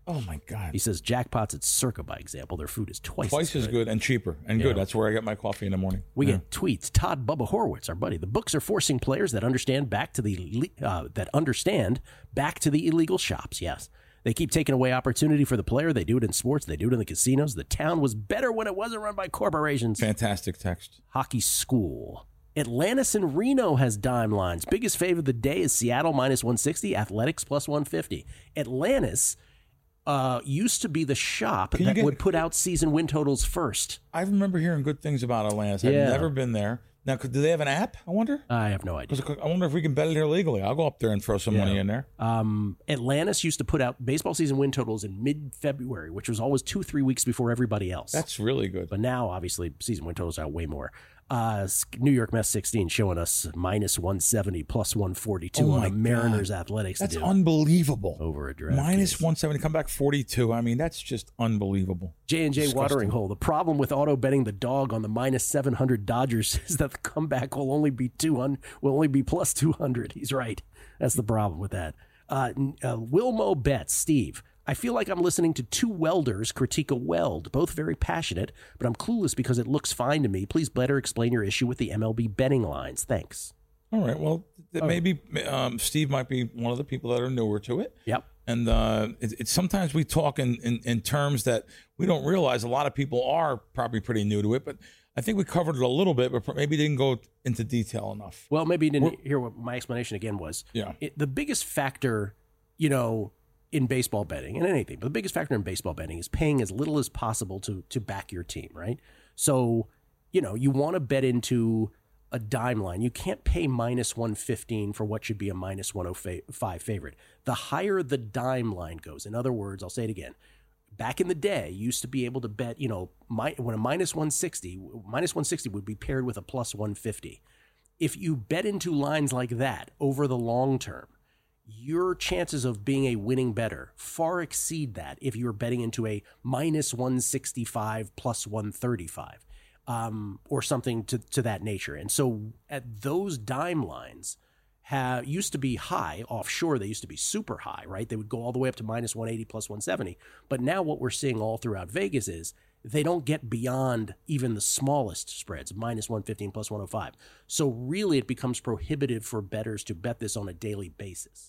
Oh, my God. He says Jackpots at Circa, by example, their food is twice, Twice as good and cheaper and Yeah. good. That's where I get my coffee in the morning. We Yeah. get tweets. Todd Bubba Horwitz, our buddy. The books are forcing players that understand back to the uh, that understand back to the illegal shops. Yes, they keep taking away opportunity for the player. They do it in sports. They do it in the casinos. The town was better when it wasn't run by corporations. Fantastic text. Hockey school. Atlantis and Reno has dime lines. Biggest fave of the day is Seattle minus one sixty. Athletics plus one fifty. Atlantis uh, used to be the shop Can you that get- would put out season win totals first. I remember hearing good things about Atlantis. I've Yeah. never been there. Now, could, do they have an app, I wonder? I have no idea. 'Cause I wonder if we can bet it here legally. I'll go up there and throw some money in there. Um, Atlantis used to put out baseball season win totals in mid-February, which was always two, three weeks before everybody else. That's really good. But now, obviously, season win totals out way more. Uh, New York Mets sixteen showing us minus one seventy, plus one forty-two Oh on my a Mariners God. Athletics. That's to do unbelievable. over a draft. Minus one seventy, come back forty-two. I mean, that's just unbelievable. J and J Disgusting. Watering Hole. The problem with auto betting the dog on the minus seven hundred Dodgers is that the comeback will only be two hundred. Will only be plus two hundred. He's right. That's the problem with that. Uh, uh, Wilmo bets. Steve. I feel like I'm listening to two welders critique a weld, both very passionate, but I'm clueless because it looks fine to me. Please better explain your issue with the M L B betting lines. Thanks. All right. Well, th- maybe um, Steve might be one of the people that are newer to it. Yep. And uh, it's, it's sometimes we talk in, in, in terms that we don't realize a lot of people are probably pretty new to it. But I think we covered it a little bit, but maybe didn't go into detail enough. Well, maybe you didn't hear what my explanation again was. Yeah. It, the biggest factor, you know, in baseball betting and anything, but the biggest factor in baseball betting is paying as little as possible to to back your team, right? So, you know, you want to bet into a dime line. You can't pay minus one fifteen for what should be a minus one oh five favorite. The higher the dime line goes, in other words, I'll say it again. Back in the day, you used to be able to bet, you know, my, when a minus one sixty, minus one sixty would be paired with a plus one fifty. If you bet into lines like that over the long term, your chances of being a winning bettor far exceed that if you're betting into a minus one sixty-five plus one thirty-five um, or something to, to that nature. And so at those dime lines have used to be high offshore. They used to be super high, right? They would go all the way up to minus one eighty plus one seventy. But now what we're seeing all throughout Vegas is they don't get beyond even the smallest spreads, minus one fifteen plus one oh five. So really it becomes prohibitive for bettors to bet this on a daily basis.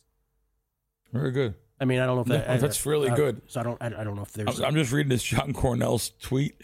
Very good. I mean, I don't know if that, No, that's really I- good. So I don't, I, I don't know if there's. I'm, I'm just reading this John Cornell's tweet,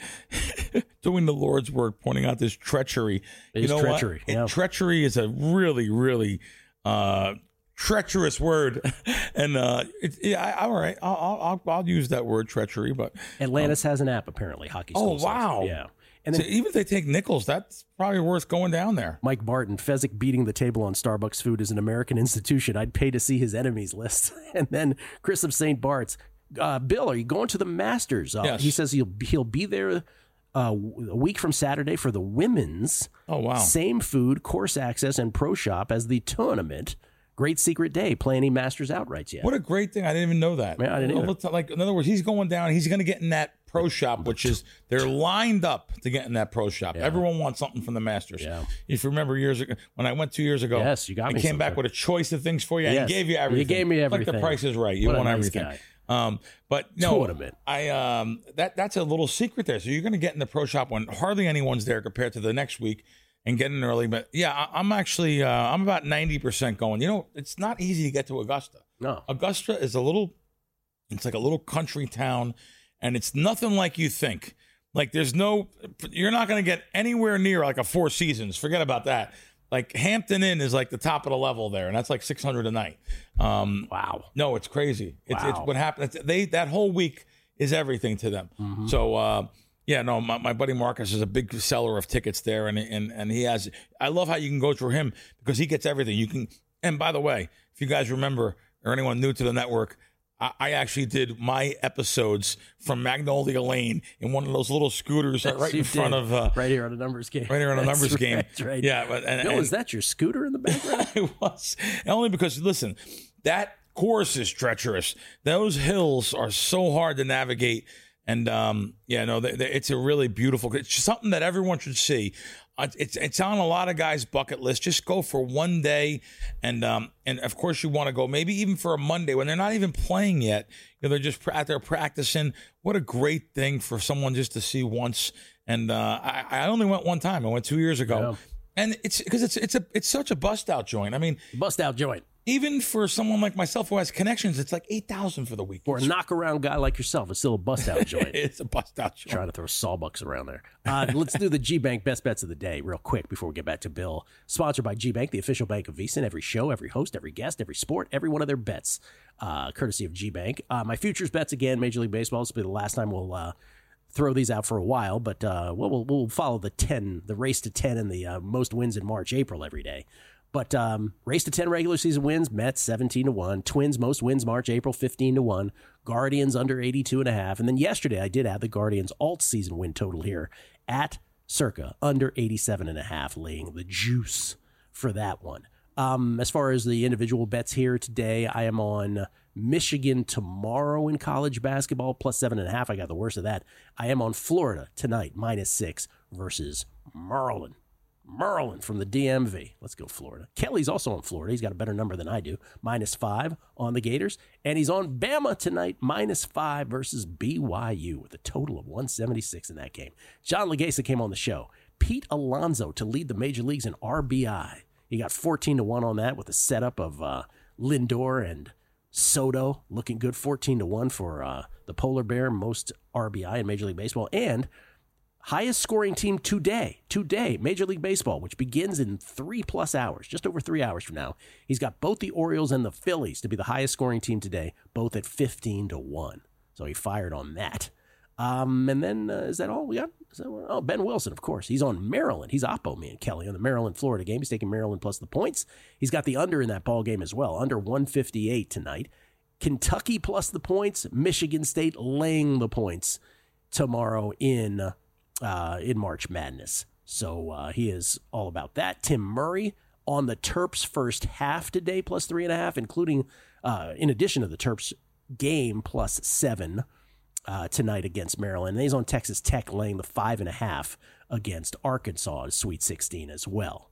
doing the Lord's work, pointing out this treachery. It you is know treachery, what? yeah. It- treachery is a really, really uh, treacherous word, and uh, it, yeah, I, all right, I'll, I'll, I'll, I'll use that word treachery. But Atlantis has an app apparently. Hockey. oh School says. wow, Yeah. And then so even if they take nickels, that's probably worth going down there. Mike Barton, Fezzik beating the table on Starbucks food is an American institution. I'd pay to see his enemies list. And then Chris of Saint Bart's, uh, Bill, are you going to the Masters? Uh, Yes. He says he'll he'll be there uh, a week from Saturday for the women's. Oh wow, Same food, course access, and pro shop as the tournament. Great secret day. Play any Masters outrights yet? what a great thing! I didn't even know that. Yeah, I didn't All either. the ti- Like in other words, he's going down. He's going to get in that pro shop, which is they're lined up to get in that pro shop. Everyone wants something from the Masters. Yeah. If you remember years ago, when I went two years ago, Yes, you got I me came back something. with a choice of things for you. And Yes. he gave you You everything. gave me Like everything. the Price is Right. You What a want nice everything. guy. Um, but no, Tournament. I um that that's a little secret there. So you're going to get in the pro shop when hardly anyone's there compared to the next week. And get in early, but yeah, I, I'm actually uh, I'm about ninety percent going. You know, it's not easy to get to Augusta. No. Augusta is a little, it's like a little country town, and it's nothing like you think. Like there's no, you're not going to get anywhere near like a Four Seasons. Forget about that. Like Hampton Inn is like the top of the level there, and that's like six hundred a night. Um, Wow. no, it's crazy. It's, it's Wow. what happened. They that whole week is everything to them. Mm-hmm. So uh, yeah, no, my, my buddy Marcus is a big seller of tickets there, and and and he has. I love how you can go through him because he gets everything. You can. And by the way, if you guys remember, or anyone new to the network, I, I actually did my episodes from Magnolia Lane in one of those little scooters right You in front did. of uh, right here on a numbers game. right here on a That's numbers right, game. That's right. Yeah, but and, Bill, and- is that your scooter in the background? it was only because listen, that course is treacherous. Those hills are so hard to navigate, And um, yeah, no, they, they, it's a really beautiful. It's something that everyone should see. Uh, it's it's on a lot of guys' bucket list. Just go for one day, and um, and of course you want to go maybe even for a Monday when they're not even playing yet. You know, they're just out there practicing. What a great thing for someone just to see once. And uh, I, I only went one time. I went two years ago, yeah. and it's because it's it's a it's such a bust out joint. I mean, bust out joint. Even for someone like myself who has connections, it's like eight thousand for the week. For a knock-around guy like yourself, it's still a bust-out joint. It's a bust-out joint. Trying to throw sawbucks around there. Uh, let's do the G-Bank Best Bets of the Day real quick before we get back to Bill. Sponsored by G-Bank, the official bank of VSiN. Every show, every host, every guest, every sport, every one of their bets, uh, courtesy of G-Bank. Uh, my futures bets, again, Major League Baseball. This will be the last time we'll uh, throw these out for a while, but uh, we'll, we'll, we'll follow the ten, the race to ten and the uh, most wins in March, April every day. But um, race to ten regular season wins, Mets seventeen to one. Twins most wins March, April fifteen to one. Guardians under eighty-two and a half. And then yesterday I did add the Guardians alt season win total here at circa under eighty-seven and a half, laying the juice for that one. Um, as far as the individual bets here today, I am on Michigan tomorrow in college basketball plus seven and a half. I got the worst of that. I am on Florida tonight minus six versus Maryland. Maryland from the D M V. Let's go Florida. Kelly's also on Florida. He's got a better number than I do. Minus five on the Gators. And he's on Bama tonight. Minus five versus B Y U with a total of one seventy-six in that game. John Legasa came on the show. Pete Alonso to lead the major leagues in R B I. He got fourteen to one on that with a setup of uh, Lindor and Soto. Looking good. fourteen to one for uh, the Polar Bear. Most R B I in Major League Baseball. And highest scoring team today, today, Major League Baseball, which begins in three plus hours, just over three hours from now. He's got both the Orioles and the Phillies to be the highest scoring team today, both at fifteen to one. So he fired on that. Um, and then, uh, is that all we got? Is that what, oh, Ben Wilson, of course. He's on Maryland. He's oppo me and Kelly on the Maryland-Florida game. He's taking Maryland plus the points. He's got the under in that ball game as well, under one fifty-eight tonight. Kentucky plus the points. Michigan State laying the points tomorrow in Uh, in March Madness. So uh, he is all about that. Tim Murray on the Terps first half today, plus three and a half, including, uh, in addition to the Terps game, plus seven uh, tonight against Maryland. And he's on Texas Tech laying the five and a half against Arkansas, Sweet sixteen as well.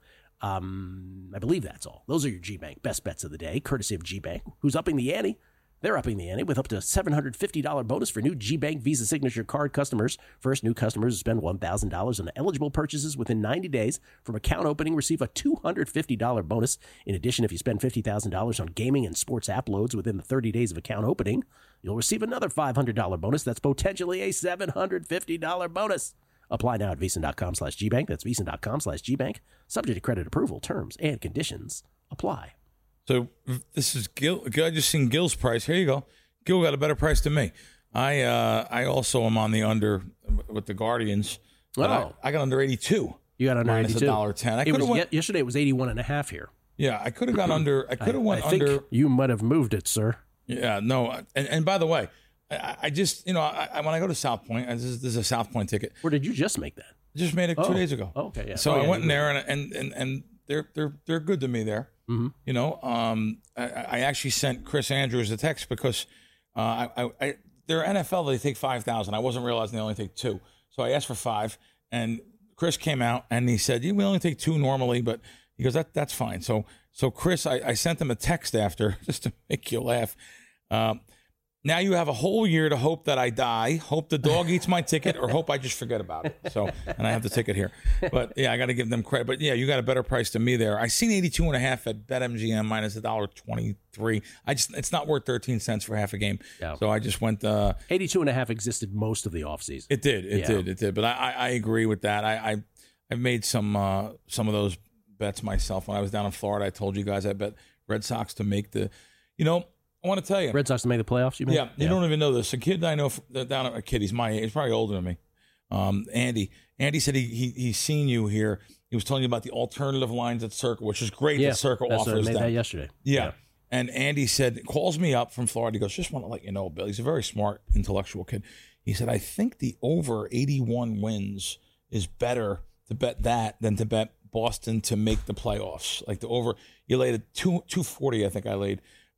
Um, I believe that's all. Those are your G-Bank best bets of the day, courtesy of G-Bank, who's upping the ante. They're upping the ante with up to seven hundred fifty dollars bonus for new G-Bank Visa Signature Card customers. First, new customers who spend one thousand dollars on eligible purchases within ninety days from account opening receive a two hundred fifty dollars bonus. In addition, if you spend fifty thousand dollars on gaming and sports app loads within the thirty days of account opening, you'll receive another five hundred dollars bonus. That's potentially a seven hundred fifty dollars bonus. Apply now at VSiN.com slash GBank. That's VSiN.com slash GBank. Subject to credit approval. Terms and conditions apply. So this is Gil. I just seen Gil's price. Here you go. Gil got a better price than me. I uh, I also am on the under with the Guardians. Oh. I, I got under eighty-two. You got under minus eighty-two. one dollar ten. I it was, went, yesterday it was eighty-one and a half here. Yeah, I could have gone under. I could have went I think under. You might have moved it, sir. Yeah, no. And, and by the way, I, I just, you know, I, I, when I go to South Point, this is, this is a South Point ticket. Where did you just make that? I just made it oh. two days ago. Oh, okay, yeah. So oh, I yeah, went in there and and and, and they're they're they're good to me there. Mm-hmm. You know, um, I, I actually sent Chris Andrews a text because uh, I, I they're N F L. They take five thousand. I wasn't realizing they only take two, so I asked for five, and Chris came out and he said, "Yeah, we only take two normally," but he goes, "That that's fine." So so Chris, I, I sent him a text after just to make you laugh. Um, Now you have a whole year to hope that I die, hope the dog eats my ticket, or hope I just forget about it. So, and I have the ticket here. But yeah, I got to give them credit. But yeah, you got a better price than me there. I seen eighty-two and a half at BetMGM minus a dollar twenty-three. I just, it's not worth thirteen cents for half a game. Yeah. So I just went, uh, eighty-two and a half existed most of the offseason. It did. It yeah. did. It did. But I, I, I agree with that. I, I, I've made some, uh, some of those bets myself. When I was down in Florida, I told you guys I bet Red Sox to make the, you know, I want to tell you. Red Sox to make the playoffs, you mean? Yeah, you yeah. don't even know this. A kid I know down at a kid, he's my age, he's probably older than me. Um, Andy. Andy said he, he he's seen you here. He was telling you about the alternative lines at Circle, which is great yeah, that Circle that's offers what I made them. that yesterday. Yeah. yeah. And Andy said, calls me up from Florida. He goes, just want to let you know, Bill. He's a very smart, intellectual kid. He said, I think the over eighty-one wins is better to bet that than to bet Boston to make the playoffs. Like the over, you laid a two, 240, I think I laid.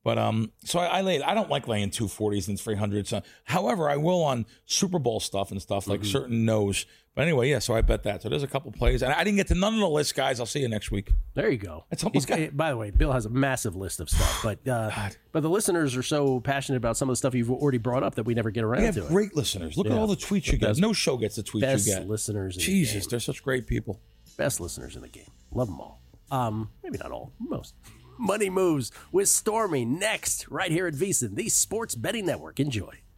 But um, so I, I laid. I don't like laying two forties and three hundreds. Uh, however, I will on Super Bowl stuff and stuff like mm-hmm. certain no's. But anyway, yeah. So I bet that. So there's a couple plays, and I didn't get to none of the list, guys. I'll see you next week. There you go. That's almost got, got, by the way, Bill has a massive list of stuff, but uh, but the listeners are so passionate about some of the stuff you've already brought up that we never get around we have to it. Great listeners. Look yeah. at all the tweets you the get. best, No show gets the tweets best you get. Listeners. In Jesus, the game. they're such great people. Best listeners in the game. Love them all. Um, maybe not all, most. Money Moves with Stormy next, right here at VSiN, the Sports Betting Network. Enjoy.